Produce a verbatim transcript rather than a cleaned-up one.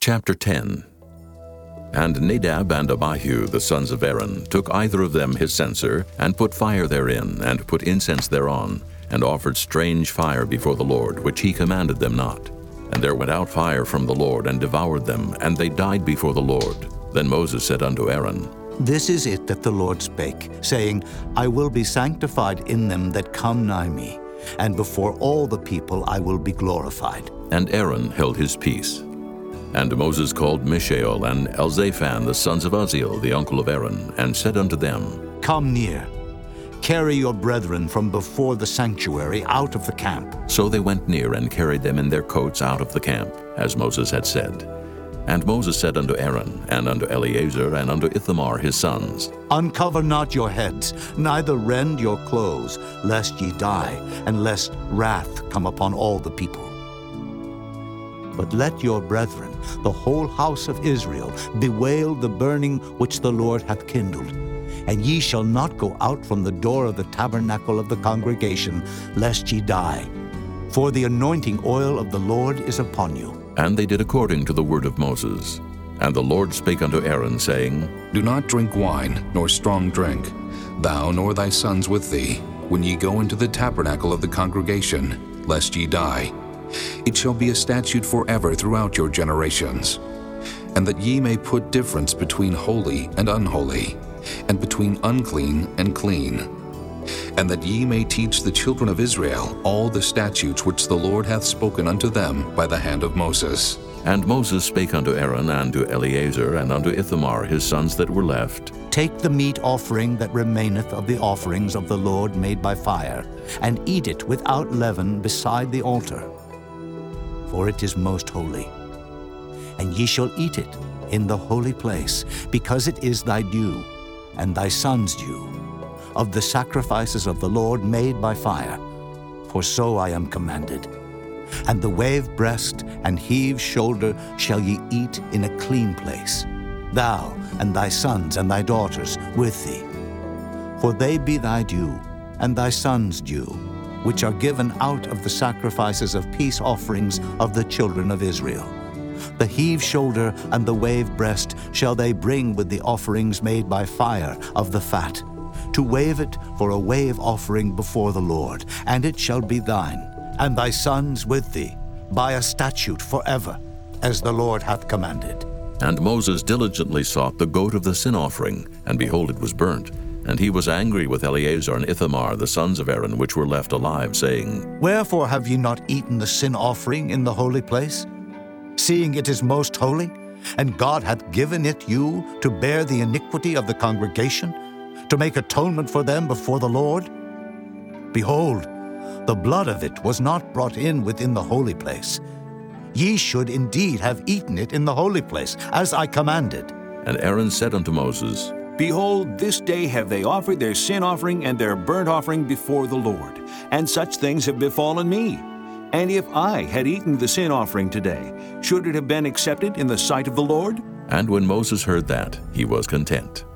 Chapter ten. And Nadab and Abihu, the sons of Aaron, took either of them his censer, and put fire therein, and put incense thereon, and offered strange fire before the Lord, which he commanded them not. And there went out fire from the Lord, and devoured them, and they died before the Lord. Then Moses said unto Aaron, This is it that the Lord spake, saying, I will be sanctified in them that come nigh me, and before all the people I will be glorified. And Aaron held his peace. And Moses called Mishael and Elzaphan, the sons of Uzziel, the uncle of Aaron, and said unto them, Come near, carry your brethren from before the sanctuary out of the camp. So they went near and carried them in their coats out of the camp, as Moses had said. And Moses said unto Aaron, and unto Eleazar, and unto Ithamar his sons, Uncover not your heads, neither rend your clothes, lest ye die, and lest wrath come upon all the people. But let your brethren, the whole house of Israel, bewail the burning which the Lord hath kindled. And ye shall not go out from the door of the tabernacle of the congregation, lest ye die. For the anointing oil of the Lord is upon you. And they did according to the word of Moses. And the Lord spake unto Aaron, saying, Do not drink wine, nor strong drink, thou nor thy sons with thee, when ye go into the tabernacle of the congregation, lest ye die. It shall be a statute forever throughout your generations. And that ye may put difference between holy and unholy, and between unclean and clean. And that ye may teach the children of Israel all the statutes which the Lord hath spoken unto them by the hand of Moses. And Moses spake unto Aaron, and to Eleazar, and unto Ithamar his sons that were left, Take the meat offering that remaineth of the offerings of the Lord made by fire, and eat it without leaven beside the altar. For it is most holy. And ye shall eat it in the holy place, because it is thy due, and thy son's due, of the sacrifices of the Lord made by fire, for so I am commanded. And the wave breast and heave shoulder shall ye eat in a clean place, thou and thy sons and thy daughters with thee. For they be thy due, and thy son's due, which are given out of the sacrifices of peace offerings of the children of Israel. The heave shoulder and the wave breast shall they bring with the offerings made by fire of the fat, to wave it for a wave offering before the Lord, and it shall be thine, and thy sons with thee, by a statute forever, as the Lord hath commanded. And Moses diligently sought the goat of the sin offering, and behold, it was burnt. And he was angry with Eleazar and Ithamar, the sons of Aaron, which were left alive, saying, Wherefore have ye not eaten the sin offering in the holy place, seeing it is most holy, and God hath given it you to bear the iniquity of the congregation, to make atonement for them before the Lord? Behold, the blood of it was not brought in within the holy place. Ye should indeed have eaten it in the holy place, as I commanded. And Aaron said unto Moses, Behold, this day have they offered their sin offering and their burnt offering before the Lord, and such things have befallen me. And if I had eaten the sin offering today, should it have been accepted in the sight of the Lord? And when Moses heard that, he was content.